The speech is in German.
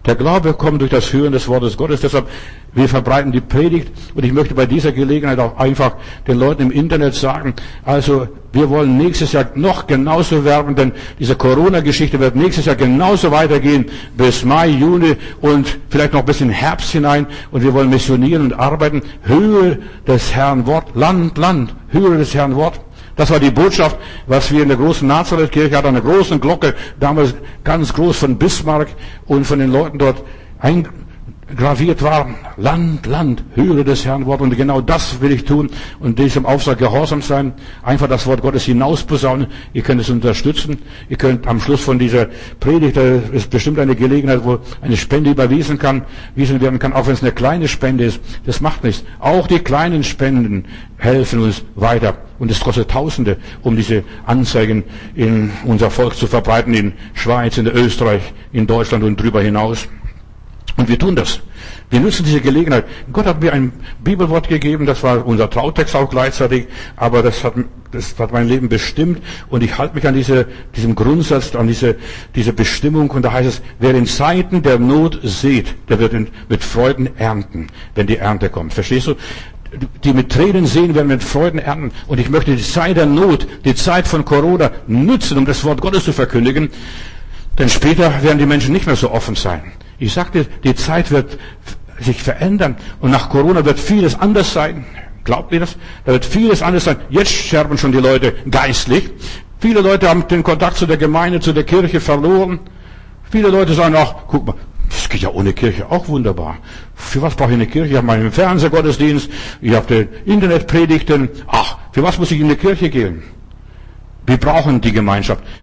Der Glaube kommt durch das Hören des Wortes Gottes. Deshalb, wir verbreiten die Predigt. Und ich möchte bei dieser Gelegenheit auch einfach den Leuten im Internet sagen, also wir wollen nächstes Jahr noch genauso werben, denn diese Corona-Geschichte wird nächstes Jahr genauso weitergehen bis Mai, Juni und vielleicht noch bis in den Herbst hinein. Und wir wollen missionieren und arbeiten. Höre des Herrn Wort. Land, Land. Höre des Herrn Wort. Das war die Botschaft, was wir in der großen Nazareth-Kirche hatten, eine große Glocke, damals ganz groß von Bismarck und von den Leuten dort eingraviert war. Land, Land, höre des Herrn Wort. Und genau das will ich tun und diesem Auftrag gehorsam sein. Einfach das Wort Gottes hinausposaunen. Ihr könnt es unterstützen. Ihr könnt am Schluss von dieser Predigt, da ist bestimmt eine Gelegenheit, wo eine Spende überwiesen werden kann, auch wenn es eine kleine Spende ist. Das macht nichts. Auch die kleinen Spenden helfen uns weiter. Und es kostet Tausende, um diese Anzeigen in unser Volk zu verbreiten, in Schweiz, in Österreich, in Deutschland und darüber hinaus. Und wir tun das. Wir nutzen diese Gelegenheit. Gott hat mir ein Bibelwort gegeben, das war unser Trautext auch gleichzeitig, aber das hat mein Leben bestimmt und ich halte mich an diesem Grundsatz, an diese Bestimmung und da heißt es, wer in Zeiten der Not sät, der wird mit Freuden ernten, wenn die Ernte kommt. Verstehst du? Die mit Tränen sehen, werden mit Freuden ernten. Und ich möchte die Zeit der Not, die Zeit von Corona nutzen, um das Wort Gottes zu verkündigen. Denn später werden die Menschen nicht mehr so offen sein. Ich sagte, die Zeit wird sich verändern. Und nach Corona wird vieles anders sein. Glaubt ihr das? Da wird vieles anders sein. Jetzt sterben schon die Leute geistlich. Viele Leute haben den Kontakt zu der Gemeinde, zu der Kirche verloren. Viele Leute sagen auch, guck mal, das geht ja ohne Kirche auch wunderbar. Für was brauche ich eine Kirche? Ich habe meinen Fernsehgottesdienst, ich habe die Internetpredigten. Ach, für was muss ich in die Kirche gehen? Wir brauchen die Gemeinschaft.